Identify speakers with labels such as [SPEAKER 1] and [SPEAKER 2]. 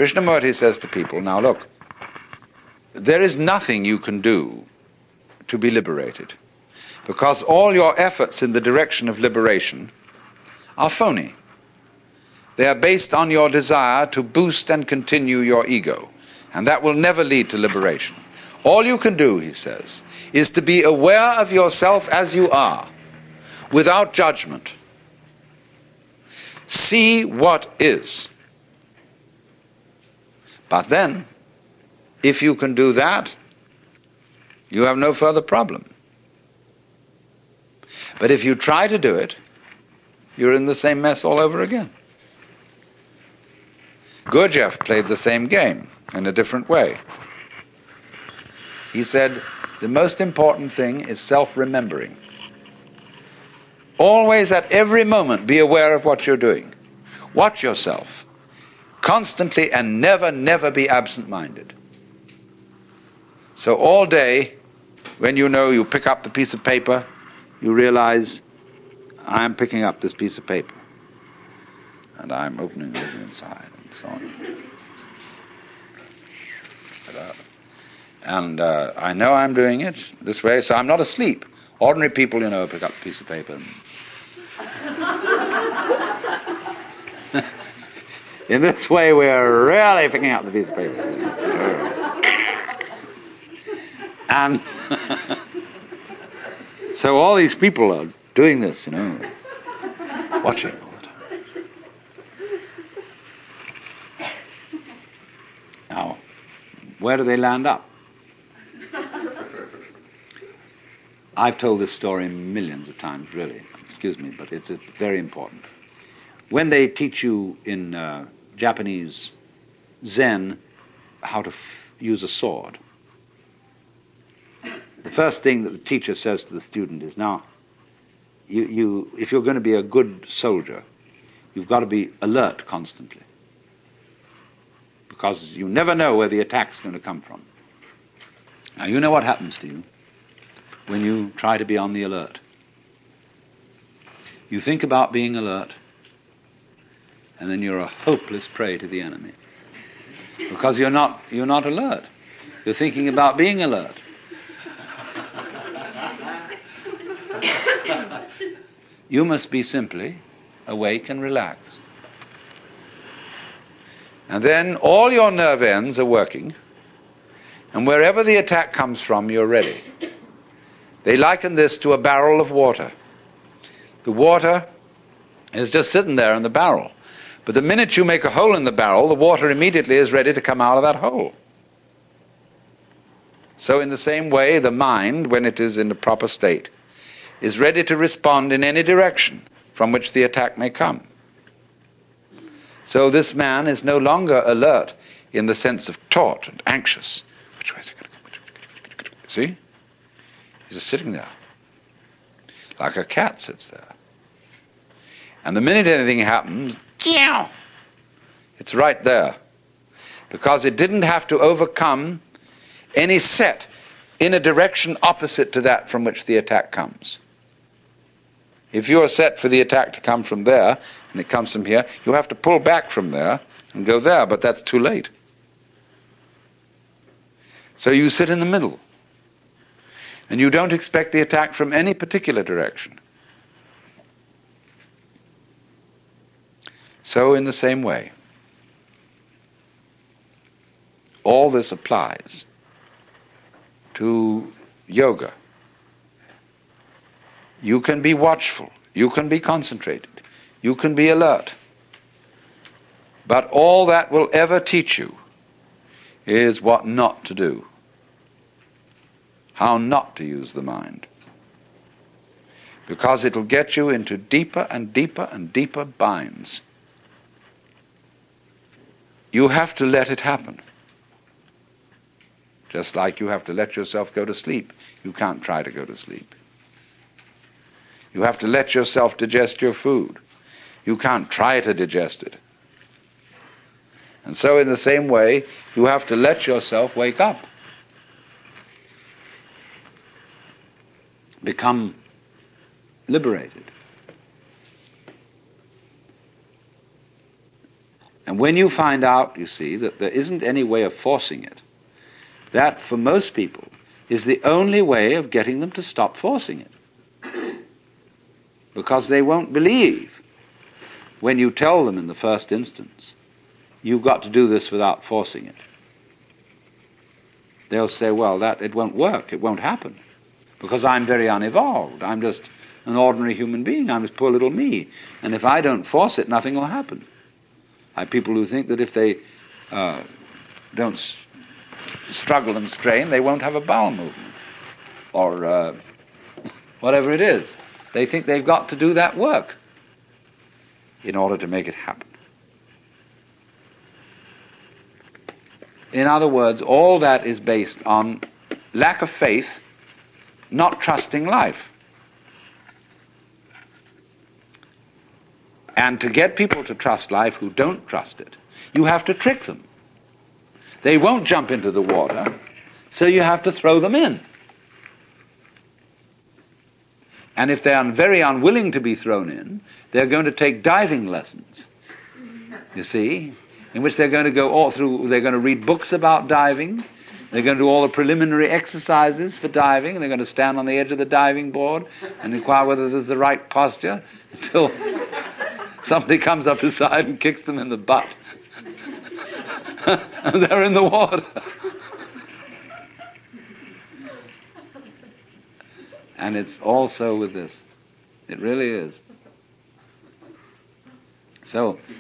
[SPEAKER 1] Krishnamurti says to people, now look, there is nothing you can do to be liberated, because all your efforts in the direction of liberation are phony. They are based on your desire to boost and continue your ego, and that will never lead to liberation. All you can do, he says, is to be aware of yourself as you are, without judgment. See what is. But then, if you can do that, you have no further problem. But if you try to do it, you're in the same mess all over again. Gurdjieff played the same game in a different way. He said, the most important thing is self-remembering. Always, at every moment, be aware of what you're doing. Watch yourself constantly, and never be absent-minded. So all day, when you know you pick up the piece of paper, you realize, I'm picking up this piece of paper, and I'm opening it inside, and so on. And I know I'm doing it this way, so I'm not asleep. Ordinary people, pick up a piece of paper. In this way, we're really picking up the piece of paper. And so all these people are doing this, watching all the time. Now, where do they land up? I've told this story millions of times, really. Excuse me, but it's very important. When they teach you in Japanese Zen how to use a sword, the first thing that the teacher says to the student is, now, if you're going to be a good soldier, you've got to be alert constantly, because you never know where the attack's going to come from. Now, you know what happens to you when you try to be on the alert. You think about being alert, and then you're a hopeless prey to the enemy, because you're not alert. You're thinking about being alert. You must be simply awake and relaxed. And then all your nerve ends are working, and wherever the attack comes from, you're ready. They liken this to a barrel of water. The water is just sitting there in the barrel. But the minute you make a hole in the barrel, the water immediately is ready to come out of that hole. So in the same way, the mind, when it is in the proper state, is ready to respond in any direction from which the attack may come. So this man is no longer alert in the sense of taut and anxious. Which way is it going to go? See? He's just sitting there, like a cat sits there. And the minute anything happens, it's right there, because it didn't have to overcome any set in a direction opposite to that from which the attack comes. If you're set for the attack to come from there, and it comes from here, you have to pull back from there and go there, but that's too late. So you sit in the middle, and you don't expect the attack from any particular direction. So in the same way, all this applies to yoga. You can be watchful, you can be concentrated, you can be alert. But all that will ever teach you is what not to do, how not to use the mind. Because it'll get you into deeper and deeper and deeper binds. You have to let it happen. Just like you have to let yourself go to sleep. You can't try to go to sleep. You have to let yourself digest your food. You can't try to digest it. And so in the same way, you have to let yourself wake up. Become liberated. And when you find out, you see, that there isn't any way of forcing it, that for most people is the only way of getting them to stop forcing it. Because they won't believe when you tell them in the first instance, you've got to do this without forcing it. They'll say, well, it won't work, it won't happen, because I'm very unevolved. I'm just an ordinary human being. I'm just poor little me. And if I don't force it, nothing will happen. I have people who think that if they don't struggle and strain, they won't have a bowel movement, or whatever it is. They think they've got to do that work in order to make it happen. In other words, all that is based on lack of faith, not trusting life. And to get people to trust life who don't trust it, you have to trick them. They won't jump into the water, so you have to throw them in. And if they are very unwilling to be thrown in, they're going to take diving lessons, you see, in which they're going to go all through, they're going to read books about diving, they're going to do all the preliminary exercises for diving, they're going to stand on the edge of the diving board and inquire whether there's the right posture until somebody comes up beside and kicks them in the butt. And they're in the water. And it's also with this. It really is. So